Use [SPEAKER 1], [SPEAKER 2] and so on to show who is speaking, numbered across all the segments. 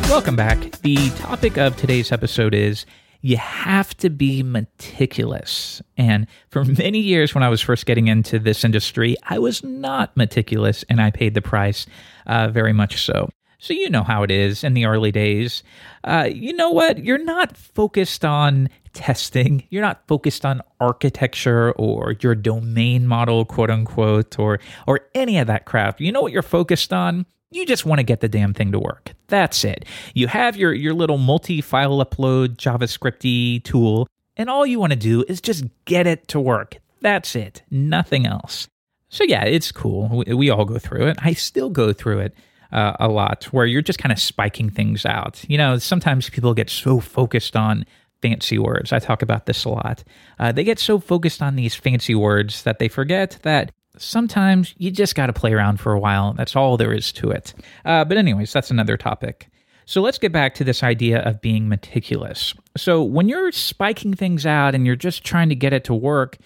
[SPEAKER 1] Welcome back. The topic of today's episode is you have to be meticulous. And for many years when I was first getting into this industry, I was not meticulous and I paid the price, very much so. So you know how it is in the early days. You know what? You're not focused on testing. You're not focused on architecture or your domain model, quote unquote, or any of that crap. You know what you're focused on? You just want to get the damn thing to work. That's it. You have your little multi-file upload JavaScript-y tool, and all you want to do is just get it to work. That's it. Nothing else. So yeah, it's cool. We all go through it. I still go through it a lot, where you're just kind of spiking things out. You know, sometimes people get so focused on fancy words. I talk about this a lot. They get so focused on these fancy words that they forget that sometimes you just got to play around for a while. That's all there is to it. But anyways, that's another topic. So let's get back to this idea of being meticulous. So when you're spiking things out and you're just trying to get it to work,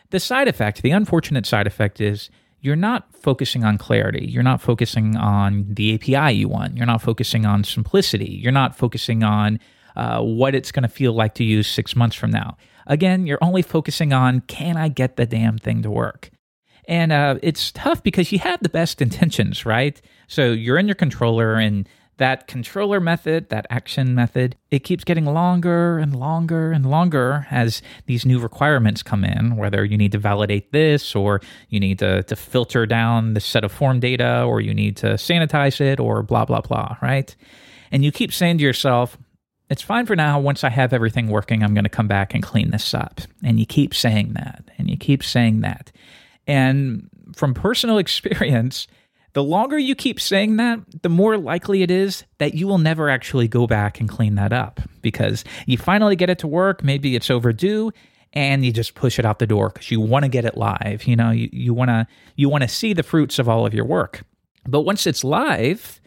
[SPEAKER 1] the unfortunate side effect is you're not focusing on clarity. You're not focusing on the API you want. You're not focusing on simplicity. You're not focusing on what it's going to feel like to use 6 months from now. Again, you're only focusing on, can I get the damn thing to work? And it's tough because you have the best intentions, right? So you're in your controller, and that controller method, that action method, it keeps getting longer and longer and longer as these new requirements come in, whether you need to validate this, or you need to filter down the set of form data, or you need to sanitize it, or blah, blah, blah, right? And you keep saying to yourself, it's fine for now. Once I have everything working, I'm going to come back and clean this up. And you keep saying that, and you keep saying that. And from personal experience, the longer you keep saying that, the more likely it is that you will never actually go back and clean that up, because you finally get it to work. Maybe it's overdue, and you just push it out the door because you want to get it live. You know, you want to see the fruits of all of your work. But once it's live,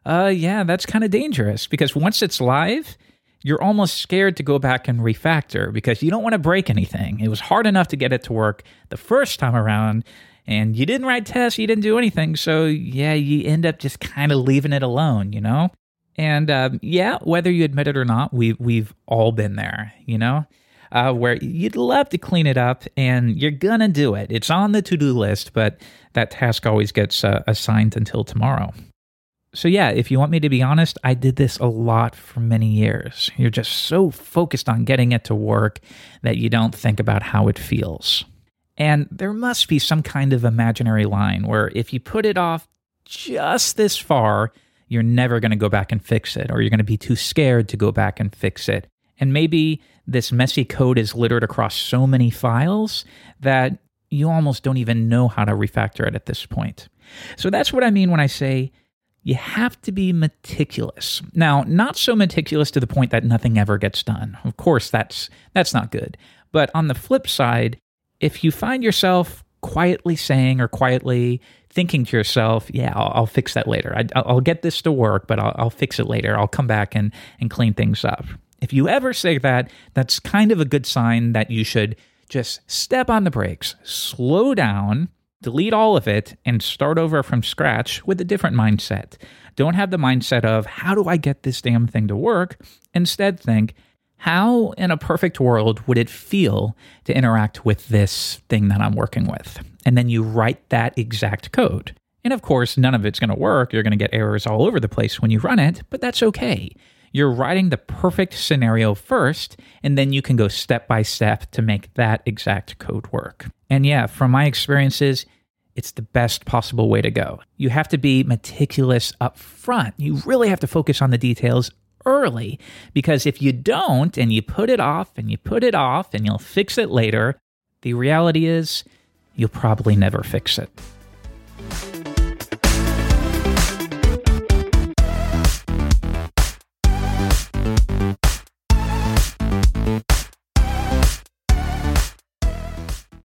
[SPEAKER 1] that's kind of dangerous, because once it's live, you're almost scared to go back and refactor because you don't want to break anything. It was hard enough to get it to work the first time around, and you didn't write tests, you didn't do anything. So yeah, you end up just kind of leaving it alone, you know? And whether you admit it or not, we've all been there, you know? Where you'd love to clean it up, and you're gonna do it. It's on the to-do list, but that task always gets assigned until tomorrow. So yeah, if you want me to be honest, I did this a lot for many years. You're just so focused on getting it to work that you don't think about how it feels. And there must be some kind of imaginary line where if you put it off just this far, you're never going to go back and fix it, or you're going to be too scared to go back and fix it. And maybe this messy code is littered across so many files that you almost don't even know how to refactor it at this point. So that's what I mean when I say you have to be meticulous. Now, not so meticulous to the point that nothing ever gets done. Of course, that's not good. But on the flip side, if you find yourself quietly saying or quietly thinking to yourself, yeah, I'll fix that later. I'll get this to work, but I'll fix it later. I'll come back and clean things up. If you ever say that, that's kind of a good sign that you should just step on the brakes, slow down, delete all of it, and start over from scratch with a different mindset. Don't have the mindset of, how do I get this damn thing to work? Instead, think, how in a perfect world would it feel to interact with this thing that I'm working with? And then you write that exact code. And of course, none of it's going to work. You're going to get errors all over the place when you run it, but that's okay. You're writing the perfect scenario first, and then you can go step by step to make that exact code work. And yeah, from my experiences, it's the best possible way to go. You have to be meticulous up front. You really have to focus on the details early, because if you don't, and you put it off, and you put it off, and you'll fix it later, the reality is you'll probably never fix it.